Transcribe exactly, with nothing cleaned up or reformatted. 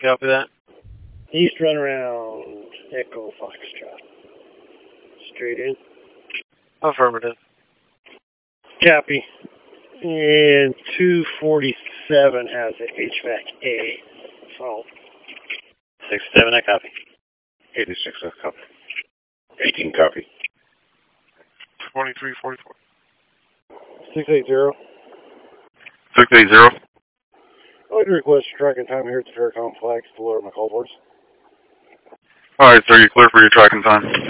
copy that? East runaround, Echo Foxtrot. Straight in. Affirmative. Copy. And two forty-seven has a H V A C A. So. six seven, I copy. eighty-six, I copy. eighteen, copy. twenty-three forty-four. six eight zero. six eight zero. I'd like to request tracking time here at the Fair Complex to lower my call boards. All right, sir, you clear for your tracking time.